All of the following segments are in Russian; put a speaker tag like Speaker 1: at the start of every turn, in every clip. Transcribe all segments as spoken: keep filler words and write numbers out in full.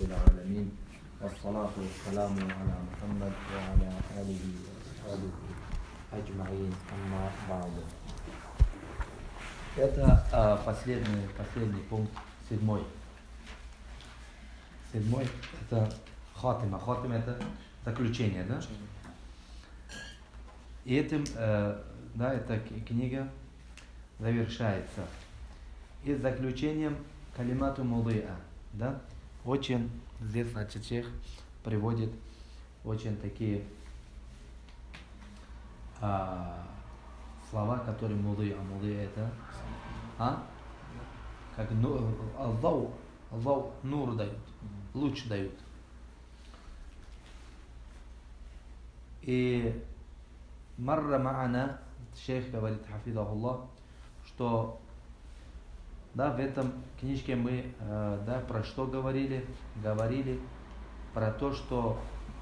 Speaker 1: رب العالمين والصلاة والسلام على محمد وعلى آله وأصحابه أجمعين أما بعد. Это а, последний, последний пункт, седьмой. Седьмой это хатима. Хатима это заключение, да? И этим, э, да, эта книга завершается. И с заключением калимату мудиа, да? Очень, здесь, значит, шейх приводит очень такие а, слова, которые мудиа. Мудиа это, а? Как ну, аллау, аллау нур дают, луч дают. И марра ма'ана, шейх говорит, хафидахуллах, что да, в этом книжке мы э, да, про что говорили? Говорили про то, что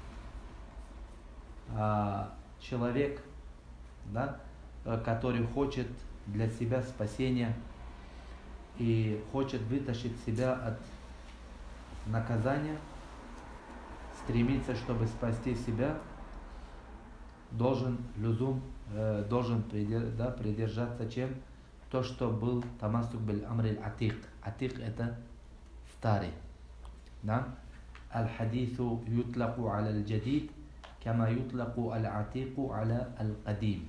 Speaker 1: э, человек, да, который хочет для себя спасения и хочет вытащить себя от наказания, стремится, чтобы спасти себя, должен люзум, э, должен придер, да, придержаться чем? То, что был тамассук биль амриль атик. Атик это старый. Да? Аль-хадису ютлаку аля аль-джадид, кама ютлаку аль-атику аля аль-кадим.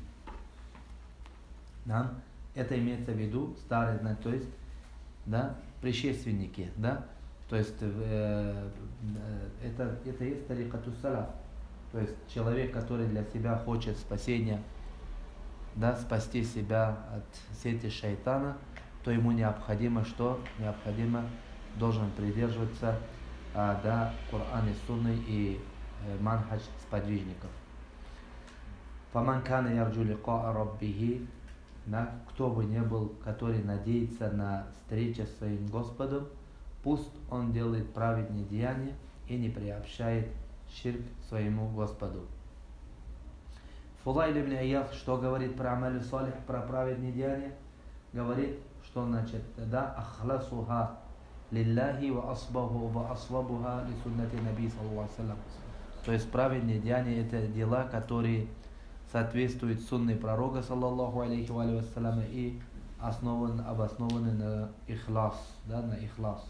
Speaker 1: Да? Это имеется в виду старый, то есть, да, предшественники, да? То есть э, это, это есть тарикату салаф. То есть человек, который для себя хочет спасения, да, спасти себя от сети шайтана, то ему необходимо что? Необходимо должен придерживаться а, да, Корана и Сунны и э, манхадж сподвижников. Фаман кана ярджу ликаа раббихи, да, кто бы ни был, который надеется на встречу с своим Господом, пусть он делает праведные деяния и не приобщает ширк своему Господу. Фудайль ибн Ияд, что говорит про амаль салих, про праведные деяния? Говорит, что значит, да, ахласуха лилляхи ва асбаху ва асвабуха ли суннати наби саллаллаху алейхи ва саллям. То есть праведные деяния это дела, которые соответствуют сунне пророка саллаллаху алейхи ва саллям и основаны, обоснованы на ихлас, да, на ихлас.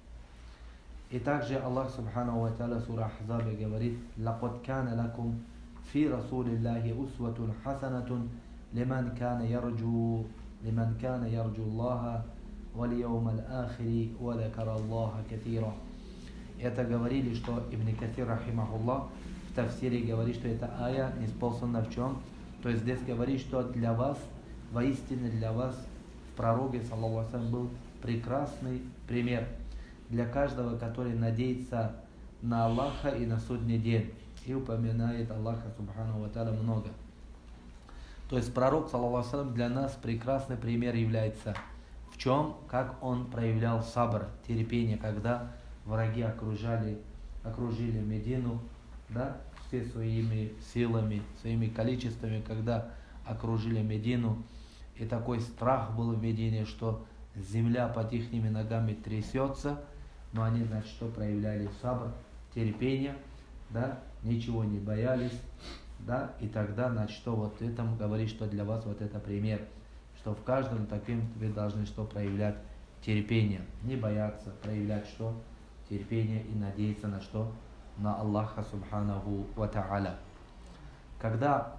Speaker 1: И также Аллах субхану ва та'аля сура Ахзабе говорит: «Лакад кана лакум фи расулиллахи усватун хасанатун лиман кана ярджу лиман кана ярджу Аллаха вал яумал ахири ва закара Аллаха катира». Это говорили, что Ибн Касир рахимахуллах в тафсире говорит, что эта ая неспослана в чем? То есть здесь говорит, что для вас, воистину для вас в пророке саллаллаху алейхи ва саллям был прекрасный пример. Для каждого, который надеется на Аллаха и на судный день и упоминает Аллаха субхану ва та'аля много. То есть пророк саллаллаху алейхи ва саллям для нас прекрасный пример является в чем? Как он проявлял сабр, терпение, когда враги окружали, окружили Медину, да, все своими силами, своими количествами, когда окружили Медину, и такой страх был в Медине, что земля под их ногами трясется, но они, значит, что проявляли сабр, терпение, да, ничего не боялись, да, и тогда, значит, что вот этому говорит, что для вас вот это пример, что в каждом таким вы должны что проявлять терпение, не бояться, проявлять что? Терпение и надеяться на что? На Аллаха субханаху ва та'аля. Когда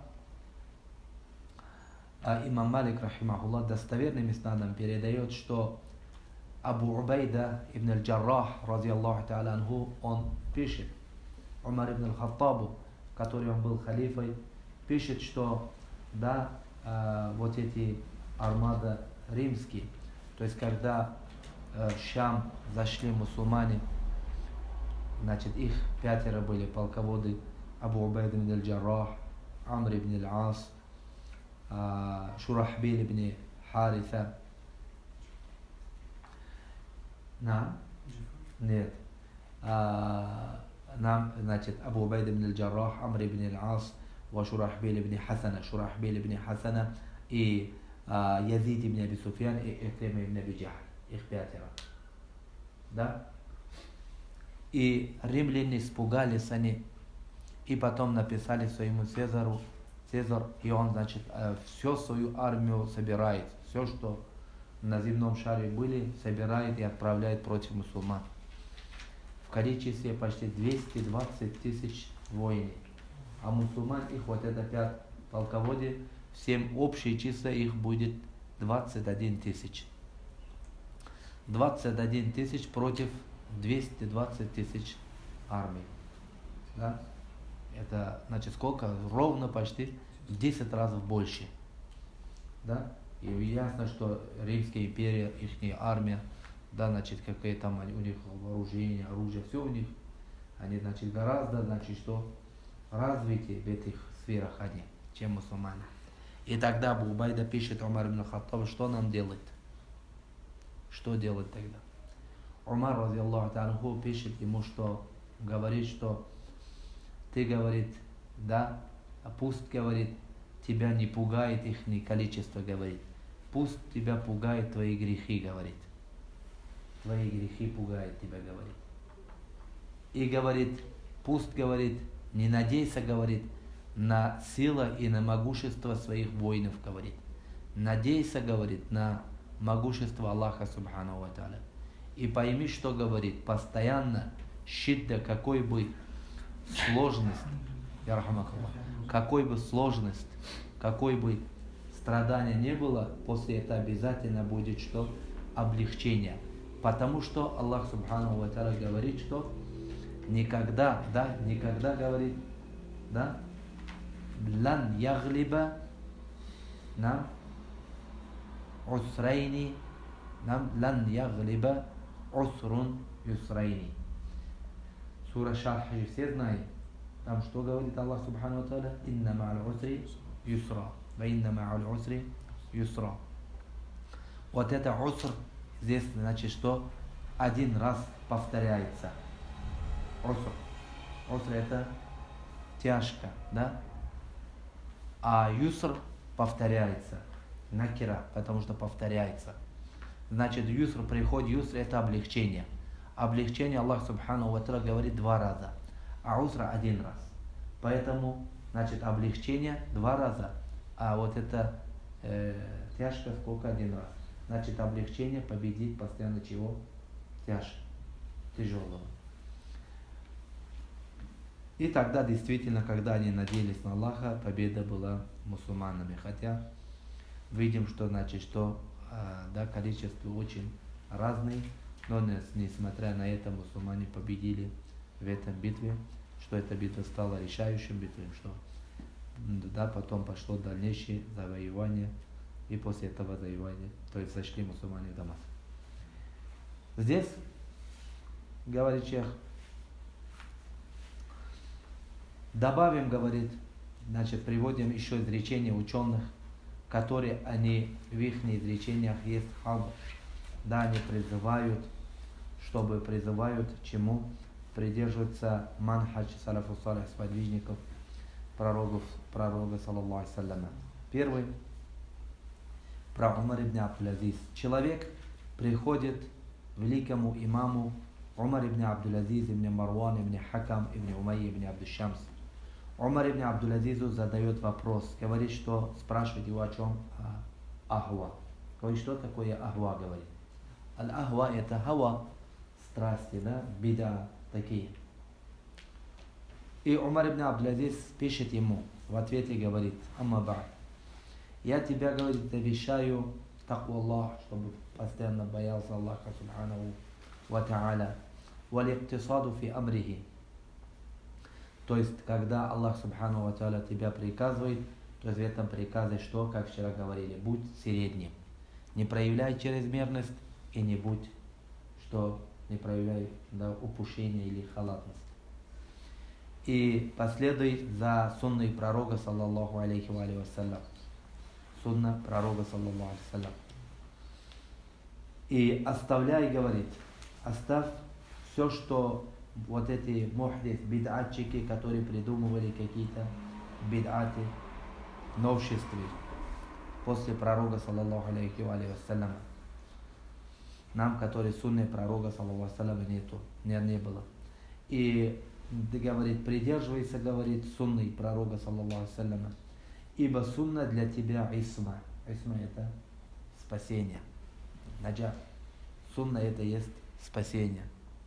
Speaker 1: а, имам Малик рахимахуллах достоверным иснадом передает, что Абу Убайда ибн аль-Джаррах, радиаллаху та'аля анху, он пишет, Умар ибн аль-Хаттабу, который он был халифой, пишет, что да, э, вот эти армада римские, то есть когда э, в Шам зашли мусульмане, значит, их пятеро были полководы: Абу Убайда ибн аль-Джаррах, Амр ибн аль-Ас, э, Шурахбиль ибн Хариса. Нам? Нет. А, нам, значит, Абу Убайда ибн аль-Джаррах, Амр ибн аль-Ас, Шурахбиль ибн Хасана, Шурахбиль ибн Хасана и а, Язид ибн Аби Суфьян и Ихтима ибн Аби Джахль. Их пятеро. Да? И римляне испугались они, и потом написали своему Цезару, Цезарь, и он, значит, всю свою армию собирает, все, что на земном шаре были, собирает и отправляет против мусульман. В количестве почти двести двадцать тысяч воинов. А мусульман, их вот это пять полководий, всем общее число их будет двадцать один тысяч. двадцать один тысяч против двести двадцать тысяч армии. Да? Это, значит, сколько? Ровно почти в десять раз больше. Да? И ясно, что Римская империя, их армия, да, значит, какие там у них вооружение, оружие, все у них, они, значит, гораздо, значит, что развитие в этих сферах они, чем мусульмане. И тогда Абу Убайда пишет Умар ибн Хаттаб, что нам делать? Что делать тогда? Умар, рази Аллаху та'алаху, пишет ему, что говорит, что ты, говорит, да, а пусть, говорит, тебя не пугает их количество, говорит. Пусть тебя пугают твои грехи, говорит. Твои грехи пугают тебя, говорит. И говорит, пусть, говорит, не надейся, говорит, на силу и на могущество своих воинов, говорит. Надейся, говорит, на могущество Аллаха Субхану ва Тааля. И пойми, что говорит, постоянно, щидда, какой бы сложность, какой бы сложность, какой бы страдания не было, после этого обязательно будет что? Облегчение. Потому что Аллах Субхану ва Тааля говорит, что никогда, да, никогда, говорит, да, лан яглиба нам усрайни, нам лан яглиба усрун юсрайни. Сура Шарх все знают. Там что говорит Аллах Субхану ва Тааля? Инна ма'аль усри юсра. Ва инна ма'аль усри юсра. Вот это уср здесь, значит, что один раз повторяется. Уср. Уср это тяжко, да? А юср повторяется. Накира, потому что повторяется. Значит, юср, приход юср это облегчение. Облегчение Аллах Субхану ва Тааля говорит два раза, а усра один раз. Поэтому, значит, облегчение два раза, а вот это э, тяжко сколько один раз. Значит, облегчение победить постоянно чего? Тяжко, тяжелого. И тогда действительно, когда они надеялись на Аллаха, победа была мусульманами. Хотя видим, что, значит, что э, да, количество очень разное, но несмотря на это мусульмане победили в этом битве, что эта битва стала решающим битвой, что да, потом пошло дальнейшее завоевание, и после этого завоевания, то есть зашли мусульмане в Дамаск. Здесь, говорит шейх, добавим, говорит, значит, приводим еще изречения ученых, которые они, в их изречениях есть хаб, да, они призывают, чтобы призывают чему? Придерживаться манхадж салафу салих, сподвижников пророков, пророка, саллаллаху алейхи саллям. Первый, про Умар ибн Абдул-Азиз. Человек приходит к великому имаму Умар ибн Абдул-Азиз, ибн Марван, ибн Хакам, ибн Умайя, ибн Абдул-Шамс. Умар ибн Абдул-Азизу задает вопрос, говорит, что спрашивает его о чем? Ахва. Говорит, что такое ахва, говорит. Аль-ахва это хава, страсти, да, бида, такие. И Умар ибн Абдул-Азиз пишет ему, в ответе говорит, амма ба'д. Я тебя, говорит, обещаю такву Аллах, чтобы постоянно боялся Аллаха Субханаху ва Тааля. Валиктисаду фи амрихи. То есть, когда Аллах Субхану ва Тааля тебя приказывает, то есть в этом приказе что, как вчера говорили, будь средним. Не проявляй чрезмерность и не будь, что не проявляй, да, упущение или халатность. И последуй за сунной пророка, саллаллаху алейхи ва саллям. Сунна пророка, саллаллаху алейхи ва саллям. И оставляй, говорит, оставь все, что вот эти мухдис, бид'атчики, которые придумывали какие-то бид'аты, новшества после пророка, саллаллаху алейхи ва саллям. Нам, которые сунны пророка, саллаллаху алейхи ва саллям, нету, не, не было. И говорит, придерживайся, говорит, сунны пророка, саллаллаху алейхи вассаляма, ибо сунна для тебя исма. Исма это спасение. Наджат. Сунна это есть спасение.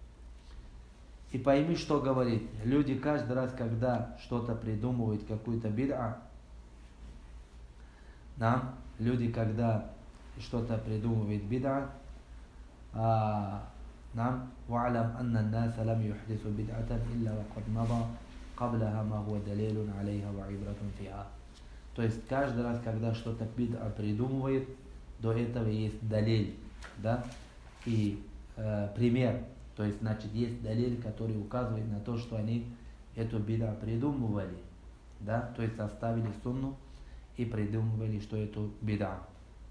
Speaker 1: И пойми, что говорит. Люди каждый раз, когда что-то придумывают, какую-то бид'а, нам, люди, когда что-то придумывают бид'а, а, нам, وَعْلَمْ أَنَّ النَّاسَ لَمْ يُحْدِثُوا بِدْعَةً إِلَّا وَقَدْ مَضَى قَبْلَهَا مَا هُوَ دَلِيلٌ عَلَيْهَا وَعِبْرَةٌ فِيهَا. То есть каждый раз, когда что-то бид'а придумывает, до этого есть далиль, да, и э, пример. То есть, значит, есть далиль, который указывает на то, что они эту бид'а придумывали, да, то есть оставили сунну и придумывали, что эту бид'а.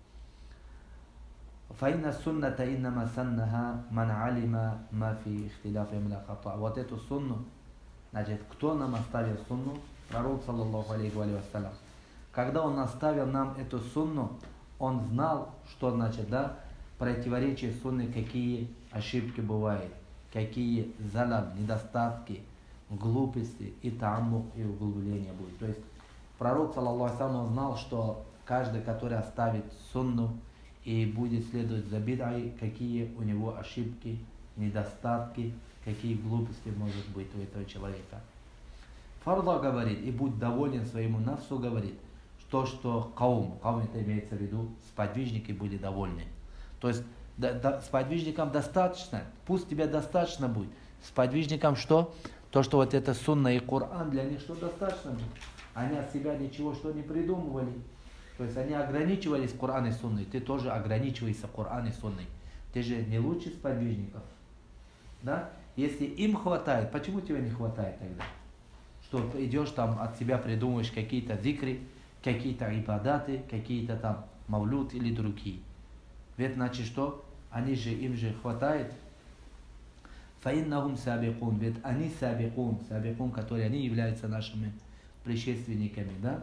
Speaker 1: فإن السنة إنما سنها من علم ما في اختلاف من الخطأ. Вот эту сунну, значит, кто нам оставил сунну? Пророк, саллаллаху алейхи вассалям. Когда он оставил нам эту сунну, он знал, что значит, да, противоречие сунны, какие ошибки бывают, какие залам, недостатки, глупости и тааммук, и углубление будет. То есть пророк, саллаллаху алейхи вассалям, знал, что каждый, который оставит сунну и будет следовать за бид'ой, какие у него ошибки, недостатки, какие глупости может быть у этого человека. Фарда говорит, и будь доволен своему нафсу, говорит, то, что каум, каум это имеется в виду, сподвижники были довольны. То есть да, да, сподвижникам достаточно, пусть тебе достаточно будет. Сподвижникам что? То, что вот это сунна и Коран, для них что достаточно будет. Они от себя ничего что не придумывали. То есть они ограничивались Коран и Сунной. Ты тоже ограничивайся Коран и Сунной. Ты же не лучший сподвижников. Да? Если им хватает, почему тебе не хватает тогда? Что ты идешь там, от себя придумываешь какие-то зикри, какие-то ибадаты, какие-то там мавлуд или другие. Ведь значит что? Они же, им же хватает. Фаиннахум сабикун. Ведь они сабикун. Сабикун, которые они являются нашими предшественниками. Да?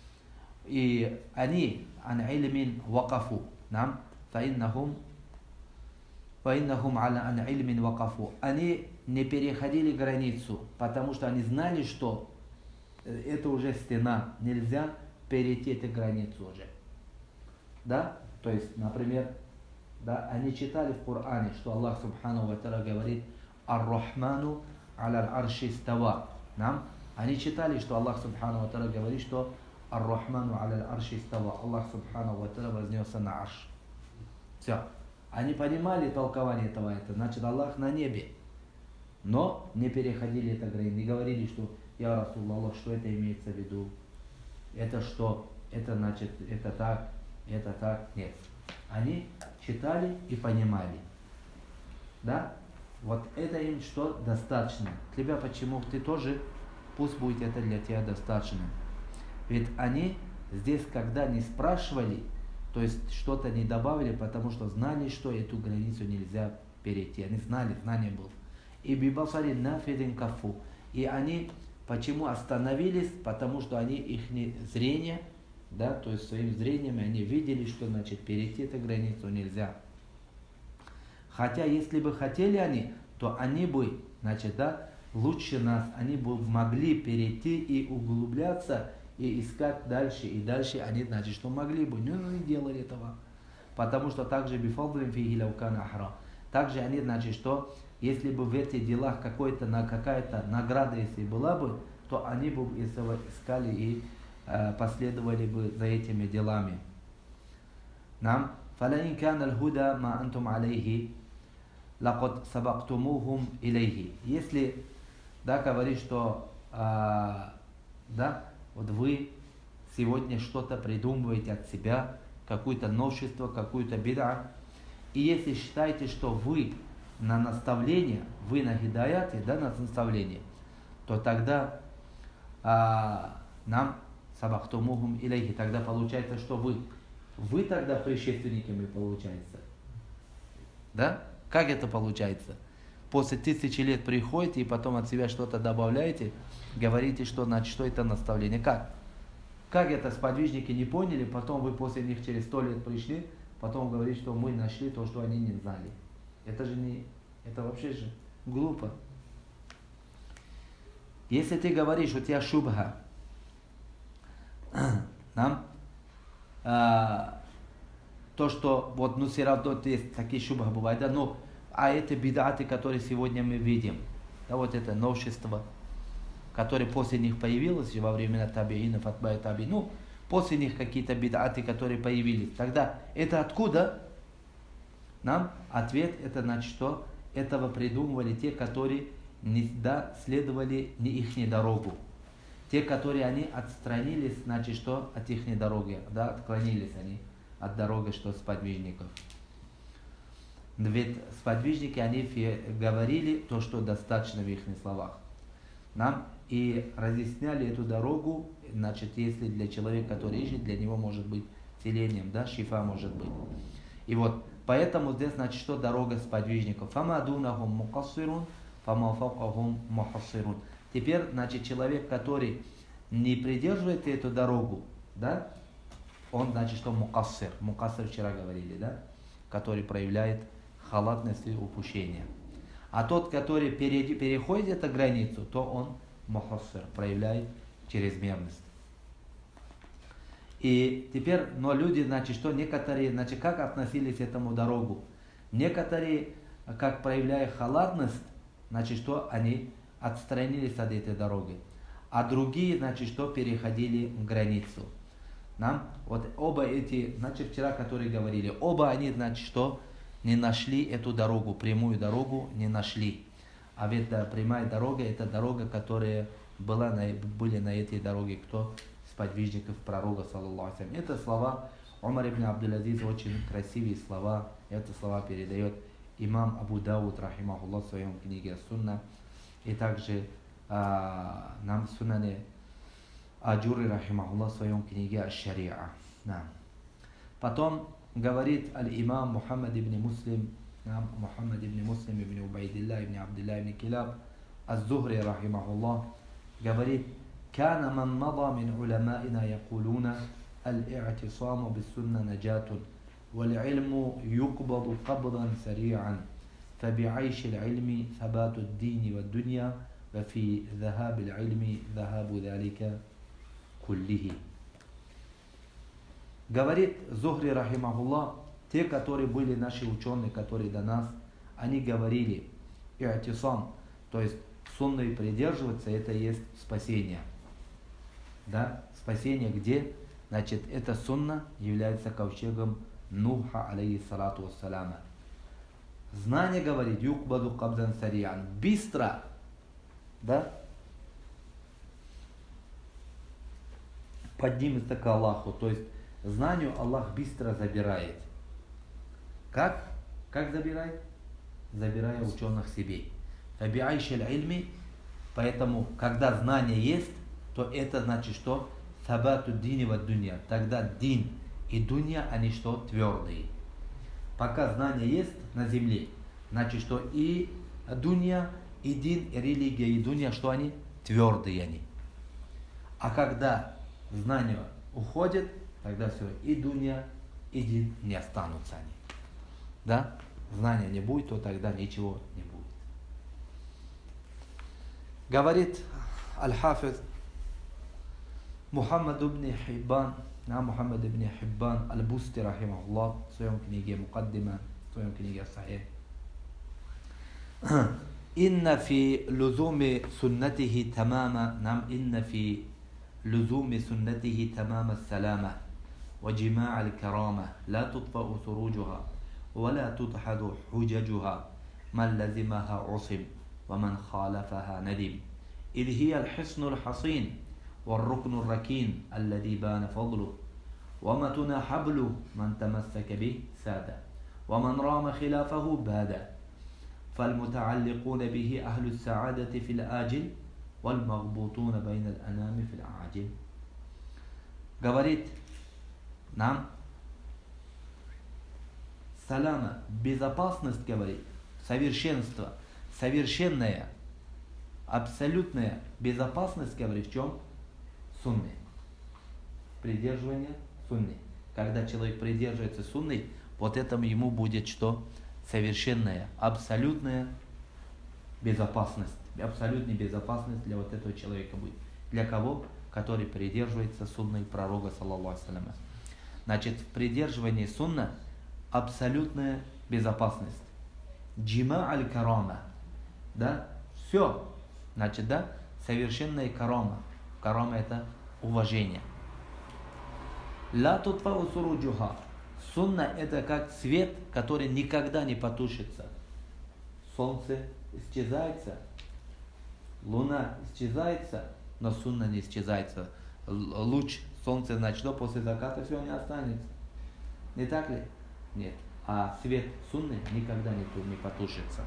Speaker 1: И они ан ильмин вакафу. Нам. Фаиннахум. Фаиннахум аля ан ильмин вакафу. Они не переходили границу, потому что они знали, что это уже стена. Нельзя перейти эту границу уже. Да? То есть, например, да, они читали в Коране, что Аллах Субхану ва Тааля говорит «Ар-Рахману аля арши става». Нам? Они читали, что Аллах Субхану ва Тааля говорит, что «Ар-Рахману аля арши става». Аллах Субхану ва Тааля вознесся на арш. Все. Они понимали толкование этого, это значит Аллах на небе. Но не переходили это границу, не говорили, что «Я Расулаллах», что это имеется в виду. Это что? Это значит, это так, это так. Нет. Они читали и понимали. Да? Вот это им что? Достаточно. Тебя почему? Ты тоже, пусть будет это для тебя достаточно. Ведь они здесь, когда не спрашивали, то есть что-то не добавили, потому что знали, что эту границу нельзя перейти. Они знали, знание было. И бибасари нафидин кафу. И они почему остановились? Потому что они, их зрение, да, то есть своим зрением они видели, что значит перейти эту границу нельзя. Хотя если бы хотели они, то они бы, значит, да, лучше нас, они бы могли перейти и углубляться, и искать дальше, и дальше они, значит, что могли бы, но не делали этого. Потому что также бифадлин фиги лаукана ахра. Также они, значит, что если бы в этих делах какой-то, какая-то награда, если была бы, то они бы искали и э, последовали бы за этими делами. Нам فَلَإِنْ كَانَ الْهُدَى مَا أَنْتُمْ عَلَيْهِ لَقَدْ سَبَقْتُمُوهُمْ إِلَيْهِ. Если, да, говорит, что э, да, вот вы сегодня что-то придумываете от себя, какое-то новшество, какую-то бид'а, и если считаете, что вы на наставление, вы на хидаяте, да, на наставление, то тогда а, нам сабахтумухум илейхи, тогда получается, что вы, вы тогда предшественниками получается. Да? Как это получается? После тысячи лет приходите и потом от себя что-то добавляете, говорите, что значит, что это наставление. Как? Как это сподвижники не поняли, потом вы после них через сто лет пришли, потом говорите, что мы нашли то, что они не знали. Это же не, это вообще же глупо. Если ты говоришь, у тебя шубха, нам, а, то, что вот, ну, все равно есть такие шубха бывают, да, ну, а это бидаты, которые сегодня мы видим, да, вот это новшество, которое после них появилось во времена табиинов, атбай таби, ну, после них какие-то бидаты, которые появились, тогда это откуда? Нам ответ, это значит, что этого придумывали те, которые не да, следовали не их дорогу. Те, которые они отстранились, значит, что от их дороги, да, отклонились они от дороги, что сподвижников. Ведь сподвижники, они говорили то, что достаточно в их словах. Нам и разъясняли эту дорогу, значит, если для человека, который ищет, для него может быть целением, да, шифа может быть. И вот, поэтому здесь, значит, что дорога сподвижников. Фама дунахум мукассирун, фама фавкахум мухассирун. Теперь, значит, человек, который не придерживается эту дорогу, да, он, значит, что мукассир. Мукассир вчера говорили, да, который проявляет халатность и упущение. А тот, который переходит эту границу, то он мухассир, проявляет чрезмерность. И теперь, но люди, значит, что некоторые, значит, как относились к этому дорогу? Некоторые, как проявляя халатность, значит, что они отстранились от этой дороги. А другие, значит, что переходили границу. Нам вот оба эти, значит, вчера, которые говорили, оба они, значит, что не нашли эту дорогу, прямую дорогу не нашли. А ведь да, прямая дорога, это дорога, которая была на, были на этой дороге, кто? Сподвижников пророка, саллаллаху алейхи. Это слова Умар ибн Абдул-Азиз, очень красивые слова. Это слова передает имам Абу Дауд, рахимахуллах, в своем книге Сунна. И также а, нам в Сунане Аджури, рахимахуллах, в своем книге Аш-Шариа. Да. Потом говорит аль-имам Мухаммад ибн Муслим, Мухаммад ибн Муслим ибн Убайдилля ибн Абдилля ибн Килаб Аз-Зухри, рахимахуллах, говорит: كان من مضى من علمائنا يقولون الاعتصام بالسنة نجاة والعلم يقبض قبضا سريعا فبعيش العلم ثبات الدين والدنيا وفي ذهاب العلم ذهاب ذلك كله. Говорит Зухри, рахимахуллах, те, которые были наши ученые, которые до нас, они говорили, и'тисам, то есть сунной придерживаться, это и есть спасение. Да? Спасение где? Значит, эта сунна является ковчегом Нуха, алейхиссалату вассаляма. Знание говорит, юкбаду кабдан сариан, быстро, да? Поднимется к Аллаху, то есть знанию Аллах быстро забирает. Как? Как забирает? Забирая ученых себе. Фабиайшель ильми, поэтому, когда знание есть, то это значит, что сабату дини ва дунья. Тогда дин и дунья, они что? Твердые. Пока знание есть на земле, значит, что и дунья, и дин, и религия, и дунья, что они? Твердые они. А когда знание уходит, тогда все, и дунья, и дин не останутся они. Да? Знания не будет, то тогда ничего не будет. Говорит Аль-Хафиз Мухаммад ибн Хиббан, на Мухаммад ибн Хиббан Аль-Бусти, рахимахуллах, в своем книге Мукаддима, в своем книге Сахих. Инна фи лузуми суннатихи тамама, нам инна фи лузуми суннатихи тамама салама, ва джимаа аль-карама, ла тутфау суруджуха, ва ла тудхаду худжаджуха, ман лазимаха усим, ва ман халафаха надим. إذ هي الحصن الحصين والركن الركين الذي بان فضله ومتنا حبل من تمسك به ساد ومن رام خلافه باد فالمتعلقون به أهل السعادة في الآجل والمغبوطون بين الأنام في العاجل. Говорит нам салама, безопасность, говорит, совершенство, совершенное, абсолютная безопасность, говорит, в чем? Сунны. Придерживание сунны. Когда человек придерживается сунны, вот этому ему будет что? Совершенная, абсолютная безопасность. абсолютная безопасность для вот этого человека будет. Для кого? Который придерживается сунны пророка, саллаллаху алейхи ва саллям. Значит, в придерживании сунна абсолютная безопасность. Джима аль-карама. Да? Все. Значит, да? Совершенная карама. Карама это уважение. Ла тутфау суруджуха. Сунна это как свет, который никогда не потушится. Солнце исчезается, луна исчезается, но сунна не исчезается. Луч солнца, значит, что после заката все не останется. Не так ли? Нет. А свет сунны никогда не, не потушится.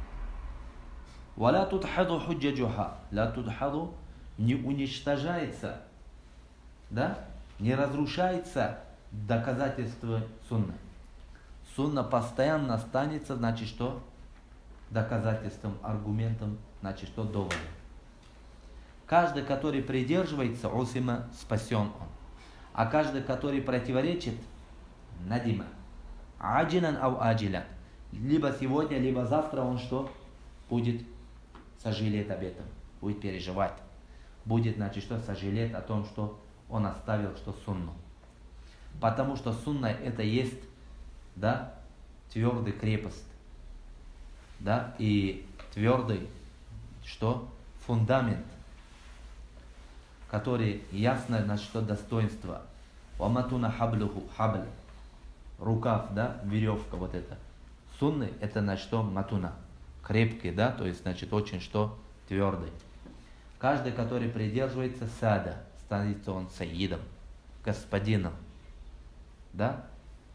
Speaker 1: Валя тутхаду худжаджуха. Ла тутхаду не уничтожается, да? Не разрушается доказательство сунны. Сунна постоянно останется, значит, что? Доказательством, аргументом, значит, что? Доводом. Каждый, который придерживается, усима, спасен он. А каждый, который противоречит, надима. Аджилан ау аджилян. Либо сегодня, либо завтра он что? Будет сожалеть об этом. Будет переживать. Будет, значит, что? Сожалеть о том, что он оставил, что сунну. Потому что сунна это есть, да, твердый крепость. Да, и твердый, что? Фундамент, который ясно, значит, что достоинство. Ваматуна хаблуху, хабль, рукав, да, веревка вот эта. Сунны это, значит, что? Матуна, крепкий, да, то есть, значит, очень что? Твердый. Каждый, который придерживается сада, становится он саидом, господином, да?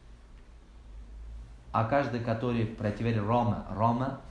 Speaker 1: А каждый, который противоречит Рома, Рома,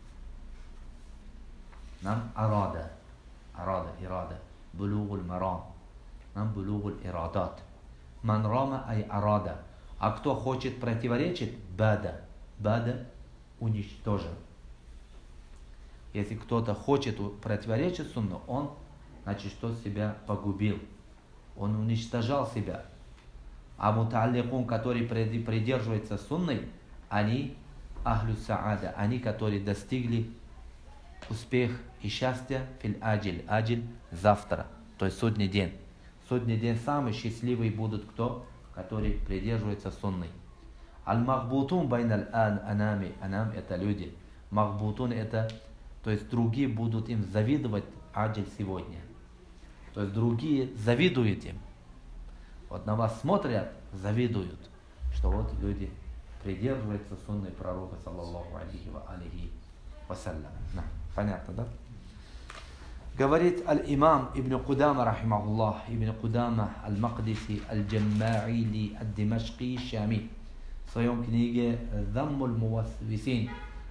Speaker 1: нам арада, арада, ирада, булугуль марам, нам булугуль ирадат. Ман Рома ай арада. А кто хочет противоречить, бада, бада уничтожен. Если кто-то хочет противоречить сунну, он, значит, что себя погубил. Он уничтожал себя. А муталликун, который придерживается сунной, они ахлю саада, они, которые достигли успех и счастья фил аджиль, аджиль завтра, то есть судный день. Судный день самый счастливый будут кто? Которые придерживаются сунной. Аль-махбутун байналь анами, анам это люди. Махбутун это, то есть другие будут им завидовать аджиль сегодня. То есть другие завидуют им. Вот на вас смотрят, завидуют, что вот люди придерживаются сунны пророка, саллаллаху алейхи ва алейхи вассалям. Понятно, да? Говорит аль-имам Ибн Кудама, рахимахуллах, Ибн Кудама аль-Мақдиси аль-Джаммаили аль-Димашки Шами, в своем книге Даммуль Мувассвисин,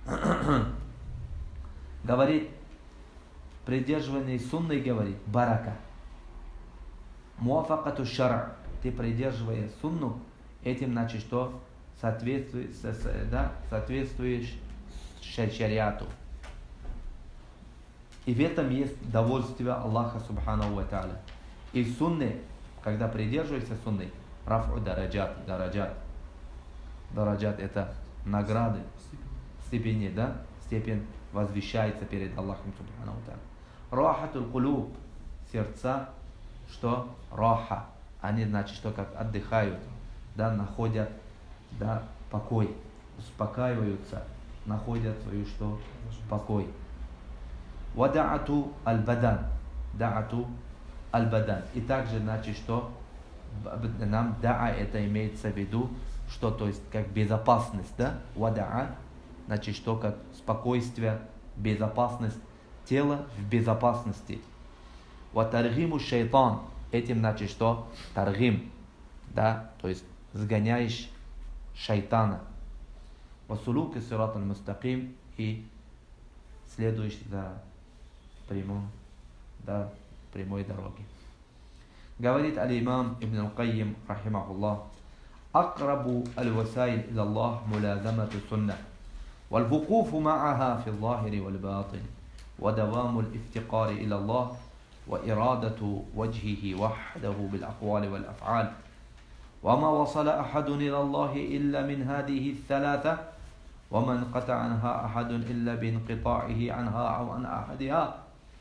Speaker 1: говорит, придерживание сунны, говорит, барака. Муафакату шара. Ты придерживая сунну, этим, значит, что соответствуешь, да, соответствуешь шариату. И в этом есть довольствие Аллаха Субханаху ва Тааля. И сунны, когда придерживаешься сунны, рафу дараджат, дараджат. Дараджат это награды, степени, да? Степень возвещается перед Аллахом Субханаху ва Тааля. Рахатул кулуб, сердца, что? Раха. Они, значит, что как отдыхают, да, находят, да, покой, успокаиваются, находят свою, что? Покой. Вадаату аль-бадан. Даату аль-бадан. И также, значит, что нам да'a это имеется в виду, что, то есть, как безопасность, да? Вада'a, значит, что как спокойствие, безопасность, тело в безопасности. Ватаргиму шайтан. Этим, значит, что? Таргим, да? То есть, сгоняешь шайтана. Васулук и сират аль-мустаким. И следуешь за прямым, да, прямой дороги. Говорит аль-имам Ибн аль-Кайим, рахимахуллах, أقرب الوسائل إلى الله ملازمة السنة والوقوف معها في الظاهر والباطن ودوام الافتقار إلى الله وإرادة وجهه وحده بالأقوال والأفعال وما وصل أحد إلى الله إلا من هذه الثلاثة وَمَنْ قَطَعَ عَنْهَا أَحَدٌ إِلَّا بِانْقِطَاعِهِ عَنْهَا أَوْ عَنْ أَحَدِهَا.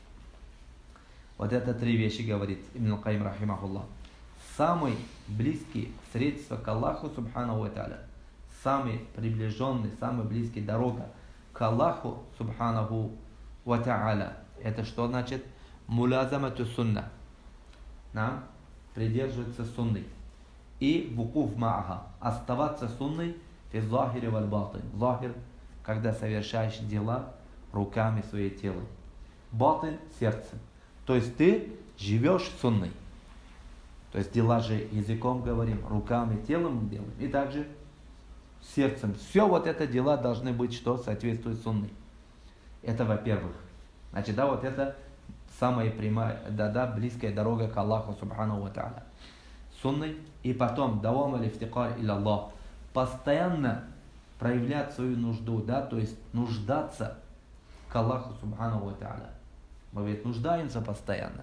Speaker 1: Вот это три вещи говорит Ибн Аль-Каим рахимахуллах. Самый близкий средство к Аллаху субханаху ва тааля, самый приближенный, самый близкий дорога к Аллаху субханаху ва тааля. Это что значит? Мулазамату сунна. Нам придерживаться сунны. И вукуф ма'аха. Оставаться сунной фи захири валь батин. Захир, когда совершаешь дела руками своей тела. Батин – сердцем. То есть ты живешь сунной. То есть дела же языком говорим, руками, телом делаем. И также сердцем. Все вот это дела должны быть, что соответствует сунной. Это во-первых. Значит, да, вот это самая прямая, да-да, близкая дорога к Аллаху субханаху ва тааля. Сунной. И потом, давам аль-ифтикар иля Аллах. Постоянно проявлять свою нужду, да, то есть нуждаться к Аллаху субханаху ва тааля. Мы ведь нуждаемся постоянно.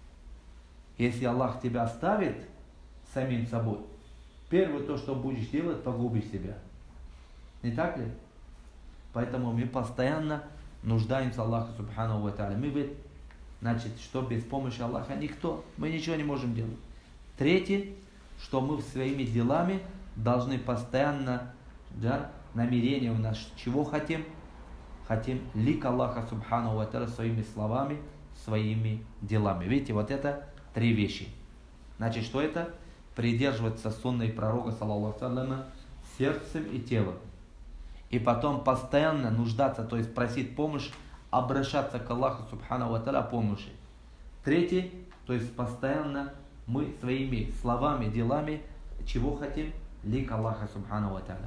Speaker 1: Если Аллах тебя оставит самим собой, первое то, что будешь делать, погубишь себя. Не так ли? Поэтому мы постоянно нуждаемся Аллаху субханаху ва тааля. Мы ведь, значит, что без помощи Аллаха никто. Мы ничего не можем делать. Третье, что мы своими делами должны постоянно, да, намерение у нас, чего хотим? Хотим лик Аллаха субханаху ва тааля своими словами, своими делами. Видите, вот это три вещи. Значит, что это? Придерживаться сунной пророка, саллаллаху алейхи ва саллям, сердцем и телом. И потом постоянно нуждаться, то есть просить помощь, обращаться к Аллаху субханаху ва тааля о помощи. Третье, то есть постоянно мы своими словами, делами, чего хотим? Лик Аллаха субханаху ва тааля.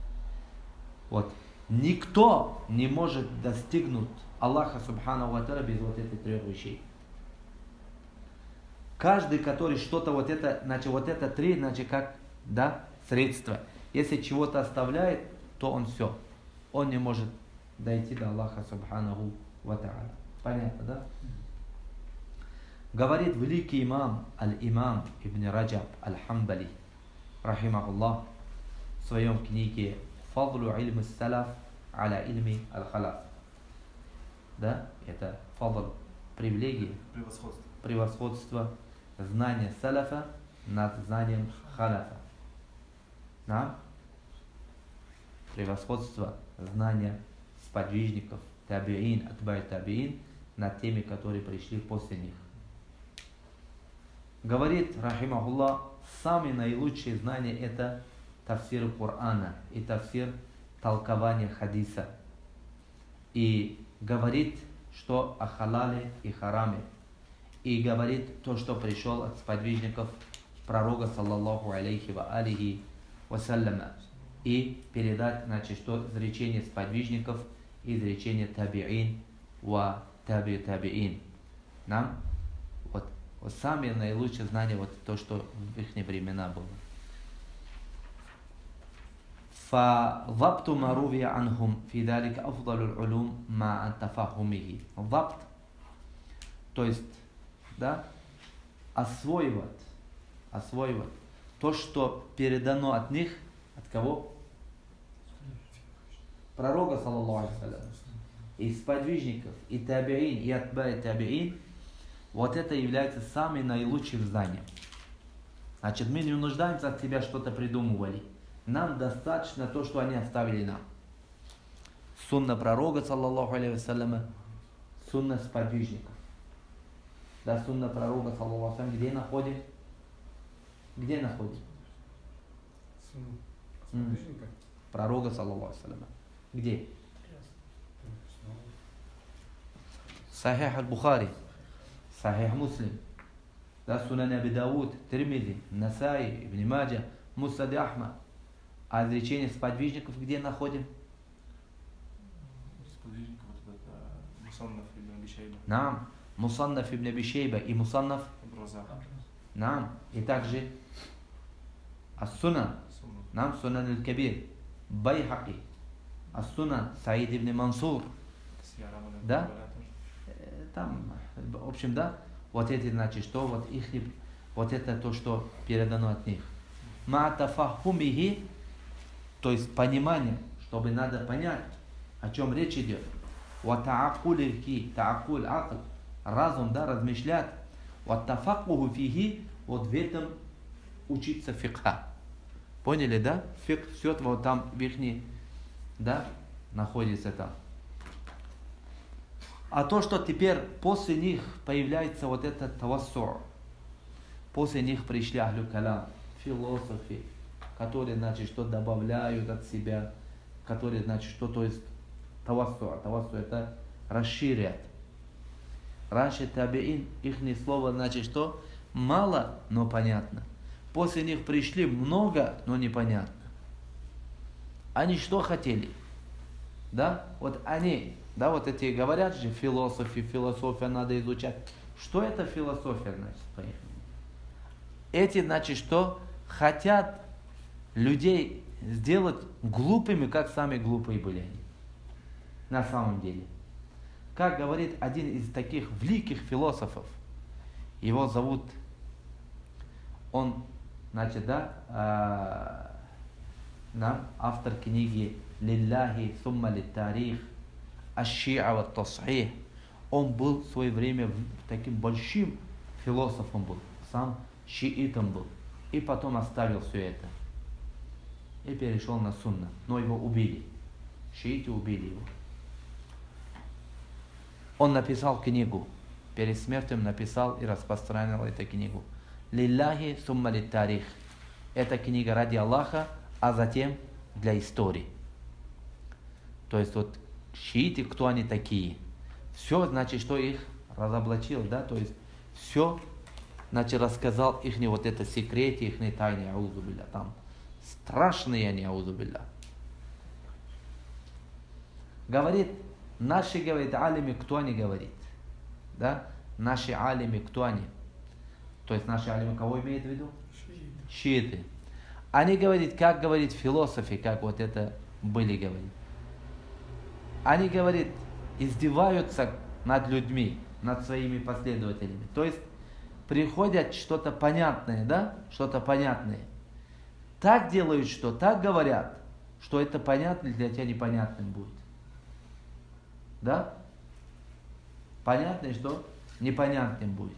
Speaker 1: Вот. Никто не может достигнуть Аллаха субханаху ва тааля без вот этих трех вещей. Каждый, который что-то вот это, значит, вот это три, значит, как, да, средство. Если чего-то оставляет, то он все. Он не может дойти до Аллаха субханаху ва тааля. Понятно, да? Говорит великий имам, аль-имам Ибн Раджаб аль-Хамбали, рахимахуллах, в своем книге «Фадлу илм салаф аля илми аль-халаф». Да? Это фадл, привилегия,
Speaker 2: превосходство.
Speaker 1: превосходство знания салафа над знанием халяфа. Да? Превосходство знания сподвижников, табиин, атбай табиин, над теми, которые пришли после них. Говорит, рахимахуллах, самые наилучшие знания это тафсир Корана и тафсир толкования хадиса. И говорит, что о халале и хараме. И говорит то, что пришел от сподвижников пророка, саллаллаху алейхи ва алихи вассаляма. И передать, значит, что изречение сподвижников и изречение табиин ва таби табиин. Нам вот, вот самые наилучшие знания, вот то, что в их времена было. فضبط ما روي عنهم في ذلك أفضل العلوم مع تفهمه. ضبط, то есть, да, освоивать, освоивать то, что передано от них, от кого? Пророка, саллаллаху алейхи ва саллям, и сподвижников, и табиин, и атбай табиин. Вот это является самым наилучшим знанием. Значит, мы не нуждаемся от себя что-то придумывали. Нам достаточно то, что они оставили нам. Сунна пророка, саллаллаху алейхи ва саллям, сунна сподвижников. Да, сунна пророка, саллаллаху алейхи ва саллям, где находим? Где находим?
Speaker 2: Сподвижника?
Speaker 1: Пророка, саллаллаху алейхи ва саллям. Где? Сахих аль-Бухари, Сахих Муслим, да, Сунан Аби Дауд, Тирмизи, Насаи, Ибн Маджа, Муснад Ахмад. А изречение сподвижников где находим?
Speaker 2: Сподвижников вот это Мусаннаф ибн Аби Шейба.
Speaker 1: Нам, Мусаннаф ибн Аби Шейба и Мусаннаф нам. И также Ас-Сунан, нам Сунан аль-Кабир, Байхаки, Ас-Сунан, Саид ибн Мансур. Да? Там, в общем, да, вот эти, значит, что, вот их, вот это то, что передано от них. Ма тафахумихи, то есть понимание, чтобы надо понять, о чем речь идет. Вот таакулихи, таакуль, акл, разум, да, размышлять. Вот тафакуху фиги, вот в этом учиться фикха. Поняли, да? Фикх, все вот там верхний, да, находится там. А то, что теперь после них появляется вот этот тавассур, после них пришли ахлю калам, философы, которые, значит, что добавляют от себя, которые, значит, что, то есть, тавассур, тавассур это расширять. Раньше табиин, их слово, значит, что мало, но понятно. После них пришли много, но непонятно. Они что хотели? Да? Вот они, да, вот эти говорят же, философы, философия надо изучать. Что это философия, значит, по их? Эти, значит, что хотят людей сделать глупыми, как сами глупые были они. На самом деле. Как говорит один из таких великих философов, его зовут, он, значит, да, э, нам, автор книги «Лилляхи сумма литтарих», «Аш-Шиа ва тасхих». Он был в свое время таким большим философом был, сам шиитом был, и потом оставил все это и перешел на сунна, но его убили, шииты убили его. Он написал книгу, перед смертью написал и распространил эту книгу. «Лилляхи сумма литтарих». Это книга ради Аллаха, а затем для истории. То есть вот шииты, кто они такие? Все, значит, что их разоблачил, да, то есть все, значит, рассказал их вот это секреты, их тайны, аузу билля, там страшные они, аузу билля. Говорит, наши, говорит, алими, кто они, говорит? Да? Наши алими, кто они? То есть наши алими, кого имеет в виду? Шииты. Они, говорит, как, говорит, философы, как вот это были, говорит. Они, говорит, издеваются над людьми, над своими последователями. То есть приходят что-то понятное, да? Что-то понятное. Так делают, что так говорят, что это понятно для тебя непонятным будет. Да? Понятно, что непонятным будет.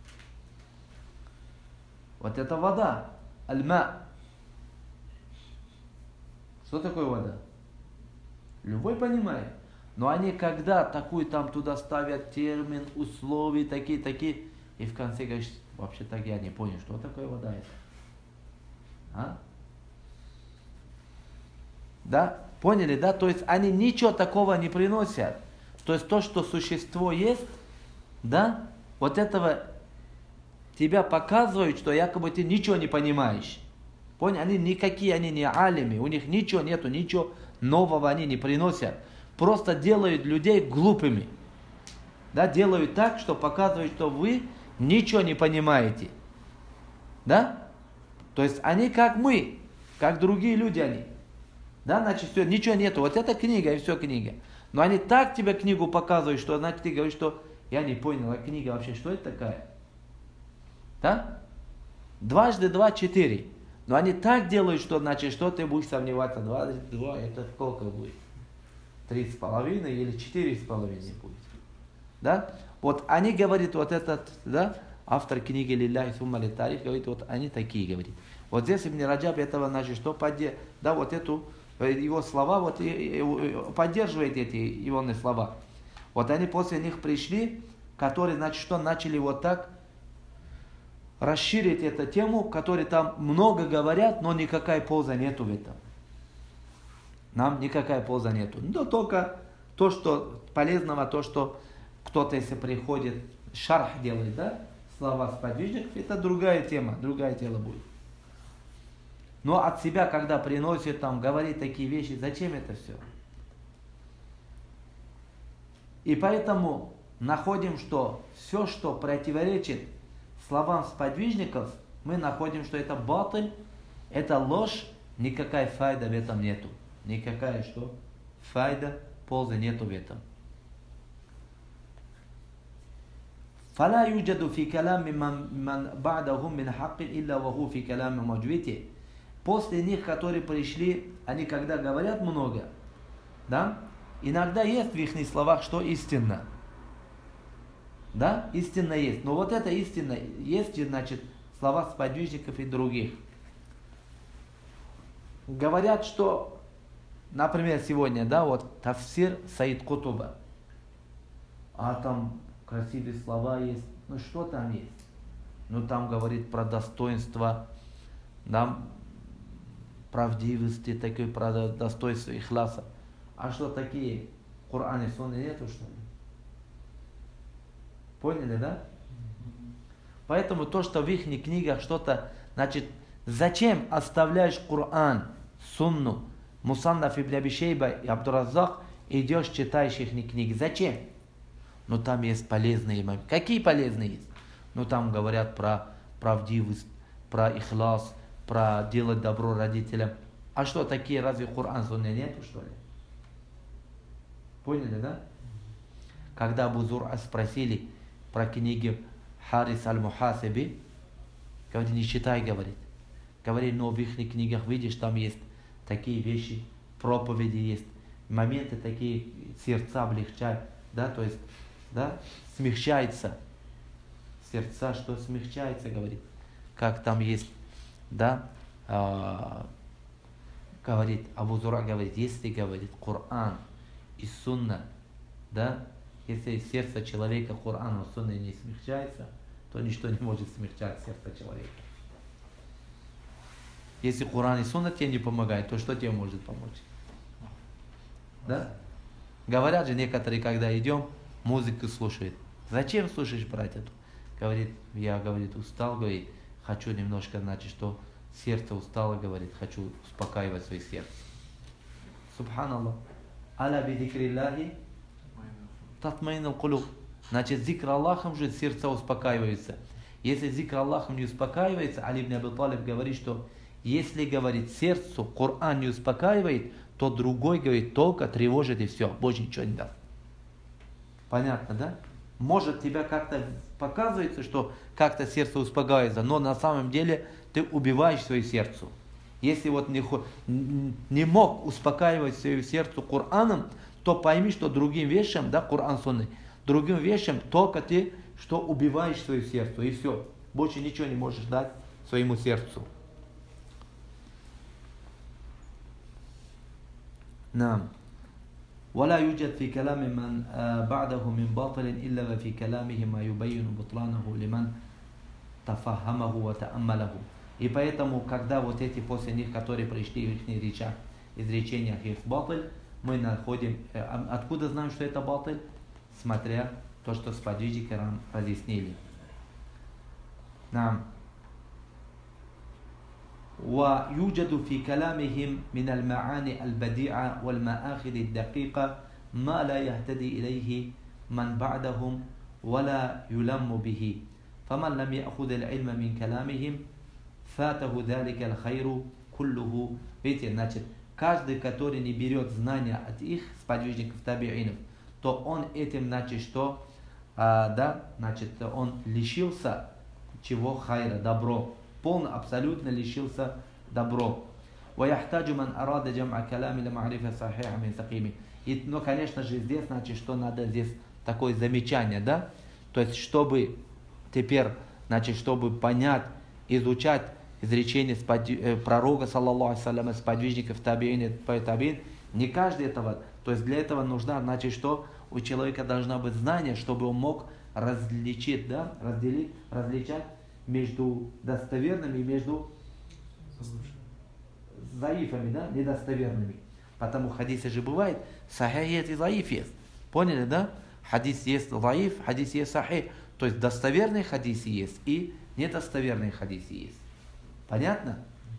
Speaker 1: Вот это вода. Аль-ма. Что такое вода? Любой понимает. Но они когда такую там туда ставят термин, условия, такие, такие, и в конце говорят, вообще так я не понял, что такое вода это. А? Да? Поняли, да? То есть они ничего такого не приносят. То есть то, что существо есть, да, вот этого тебя показывают, что якобы ты ничего не понимаешь. Понял? Они никакие, они не алими, у них ничего нету, ничего нового они не приносят. Просто делают людей глупыми. Да, делают так, что показывают, что вы ничего не понимаете. Да? То есть они как мы, как другие люди они. Да, значит, все, ничего нету. Вот это книга и все книга. Но они так тебе книгу показывают, что, значит, ты говоришь, что я не понял, а книга вообще, что это такая? Да? Дважды два, четыре. Но они так делают, что, значит, что ты будешь сомневаться. Дважды два, это сколько будет? Три с половиной или четыре с половиной будет. Да? Вот они говорят, вот этот, да, автор книги «Лилляхи сумма литтарих», говорит, вот они такие, говорит. Вот здесь Ибн Раджаб этого, значит, что поддерживает, да, вот эту, его слова, вот поддерживает эти его слова. Вот они после них пришли, которые, значит, что начали вот так расширить эту тему, которые там много говорят, но никакая польза нету в этом. Нам никакая польза нету. Но только то, что полезного, то, что кто-то, если приходит, шарх делает, да, слова сподвижников, это другая тема, другая тема будет. Но от себя, когда приносит, там, говорит такие вещи, зачем это все? И поэтому находим, что все, что противоречит словам сподвижников, мы находим, что это батыль, это ложь, никакая файда в этом нету. Никакая что? Файда, пользы нету в этом. فلا يوجد في كلام من بعدهم من حق إلا وهو في كلام موجوده. После них, которые пришли, они когда говорят много, да, иногда есть в их словах, что истинно. Да, истинно есть. Но вот это истинно есть, значит, слова сподвижников и других. Говорят, что, например, сегодня, да, вот тафсир Саид Кутуба. А там красивые слова есть. Ну что там есть? Ну там говорит про достоинство, да, правдивости, такое про достоинство ихласа. А что такие в Коране, Сунне нету, что ли? Поняли, да? Поэтому то, что в их книгах что-то, значит, зачем оставляешь Коран, Сунну, Мусаннаф ибн Аби Шейба и Абдураззак, идешь, читаешь их книги? Зачем? Ну там есть полезные моменты. Какие полезные есть? Ну там говорят про правдивость, про ихлас, про делать добро родителям. А что, такие разве Коран, Сунны нету, что ли? Поняли, да? Когда Абу Зур'a спросили про книги Харис аль-Мухасиби, говорит, не читай, говорит. Говорит, но в их книгах, видишь, там есть такие вещи, проповеди есть, моменты такие, сердца облегчают, да, то есть, да, смягчается. Сердца, что смягчается, говорит. Как там есть, да, а, говорит, Абу Зур'a говорит, если, говорит, Коран и Сунна, да, если сердце человека Кораном и Сунной не смягчается, то ничто не может смягчать сердце человека. Если Коран и Сунна тебе не помогают, то что тебе может помочь? Да? Говорят же некоторые, когда идем, музыку слушают. Зачем слушаешь, братья? Говорит, я, говорит, устал, говорит, хочу немножко, значит, что сердце устало, говорит, хочу успокаивать свое сердце. Субханаллах. Аля бидикриллахи татмаинул кулуб. Значит, зикр Аллахом же сердце успокаивается. Если зикр Аллахом не успокаивается, Али ибн Аби Талиб говорит, что если, говорит, сердцу Коран не успокаивает, то другой, говорит, только тревожит и все, больше ничего не даст. Понятно, да? Может, тебя как-то показывается, что как-то сердце успокаивается, но на самом деле ты убиваешь свое сердце. Если вот не, не мог успокаивать свое сердце Кораном, то пойми, что другим вещам, да, Коран, Сунны, другим вещам только ты, что убиваешь свое сердце, и все. Больше ничего не можешь дать своему сердцу. Нам. ولا يوجد في كلام من بعده من باطل إلا وفي كلامه ما يبين بطلانه لمن تفهمه وتأمله. И поэтому, когда вот эти после них, которые пришли в их речах, изречениях их батль, мы находим, откуда знаем, что это батль? Смотря то, что сподвижники нам разъяснили. Нам. ويوجد في كلامهم من المعاني البديعة والمآخذ الدقيقة ما لا يهتدي إليه من بعدهم ولا يلم به فمن لم يأخذ العلم من كلامهم فاته ذلك الخير كله. Видите, значит, каждый, который не берет знания от их сподвижников табиинов, то он этим, значит, что, а, да, значит, он лишился чего? Хайра, добро. Полно, абсолютно лишился добро. ويحتاج من أراد جمع كلام لمعرفة صحيح من سقيم. И, ну, конечно же, здесь, значит, что надо здесь такое замечание, да? То есть, чтобы теперь, значит, чтобы понять, изучать изречения пророка, саллаллаху алейхи ва саллям, сподвижников табиин, табиин, не каждый этого. То есть, для этого нужно, значит, что у человека должно быть знание, чтобы он мог различить, да? Разделить, различать между достоверными и между заифами, да, недостоверными. Потому хадисы же бывает, сахих и заиф есть. Поняли, да? Хадис есть заиф, хадис есть сахих. То есть достоверные хадисы есть и недостоверные хадисы есть. Понятно?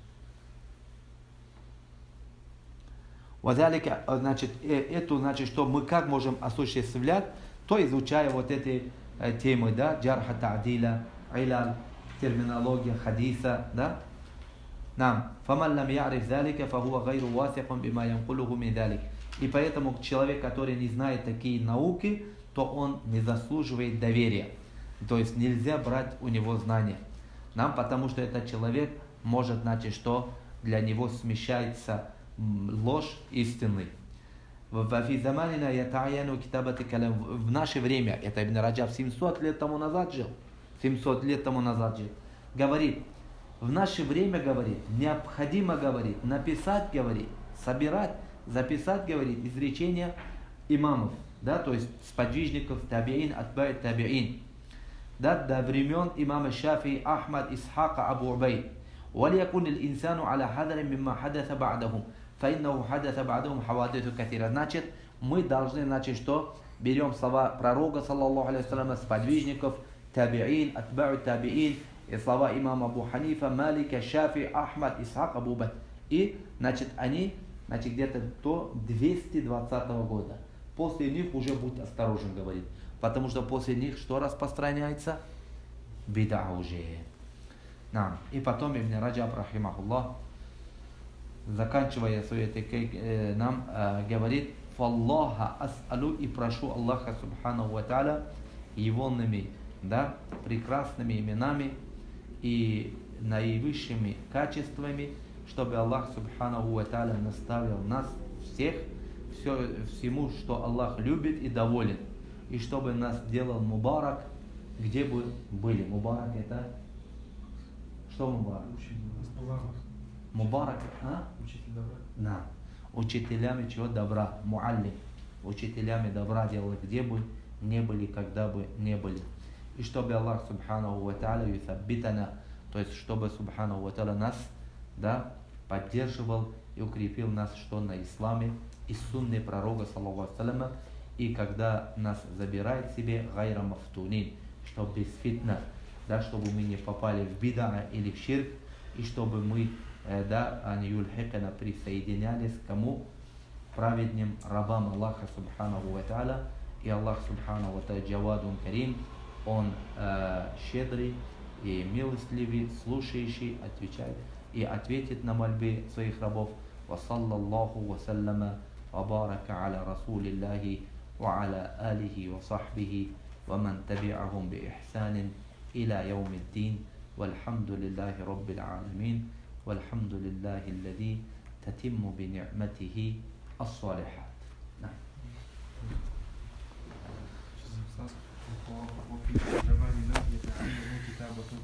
Speaker 1: Вот значит, эту, значит, что мы как можем осуществлять, то изучая вот эти э, темы, да, джарха та'диля, иляль, терминология хадиса, да? Нам. فَمَنْ لَمْ يَعْرِفْ ذَلِكَ فَهُوَ غَيْرُ وَاثِقٌ بِمَا يَنْقُلُهُ مِنْ ذَلِكَ. И поэтому человек, который не знает такие науки, то он не заслуживает доверия. То есть нельзя брать у него знания. Нам, потому что этот человек может, значит, что для него смещается ложь истины. وفي زماننا يتعين كتابة كلام. В наше время, это Ибн Раджаб семьсот лет тому назад жил, семьсот лет тому назад жил, говорит, в наше время, говорит, необходимо, говорит, написать, говорит, собирать, записать, говорит, изречения имамов, да, то есть сподвижников, табиин, атба'и табиин, да, до времен имама Шафии, Ахмад, Исхака, Абу Убайд. وليكن الإنسان على حذر مما حدث بعدهم فإنه حدث بعدهم حوادث كثيرة. Значит, мы должны, значит, что? Берем слова пророка, саллаллаху алейхи вассаляма, сподвижников, табиин, атба'у табиин, и слова имама Абу Ханифа, Малика, Шафи, Ахмад, Исхак, Абу Убайд. И, значит, они, значит, где-то до двести двадцатого года. После них уже будь осторожен, говорит. Потому что после них что распространяется? Бида уже. Да. И потом Ибн Раджаб, рахимахуллах, заканчивая свой э, нам э, говорит: «Фаллаха ас'алу», и прошу Аллаха субханаху ва тааля егоными, да, прекрасными именами и наивысшими качествами, чтобы Аллах субханаху ва тааля наставил нас всех все, всему, что Аллах любит и доволен, и чтобы нас делал мубарак, где бы были. Мубарак это что? Мубарак? Мубарак, а?
Speaker 2: Учитель добра.
Speaker 1: Да. Учителями чего? Добра. Муаллим. Учителями добра делали, где бы не были, когда бы не были. И чтобы Аллах субханаху ва тааля юсаббитана, то есть чтобы субханаху ва тааля нас, да, поддерживал и укрепил нас, что на исламе и сунне пророка, саллаллаху алейхи ва саллям, и когда нас забирает себе гайра мафтунин, чтобы без фитна, да, чтобы мы не попали в бида или в ширк, и чтобы мы, э, да, ан юльхикана, присоединялись к кому? Праведным рабам Аллаха субханаху ва тааля. И Аллах субханаху ва тааля джавадун карим, он э, щедрый и милостливый, слушающий, отвечает и ответит на мольбы своих рабов. Ва саллаллаху ва саллама ва барака аля расулиллахи ва аля алихи ва сахбихи ва ман таби'ахум би ихсанин إلى يوم الدين والحمد لله رب العالمين والحمد لله الذي تتم بنعمته الصالحات. نعم.
Speaker 2: وفي زماننا يتعلم كتابة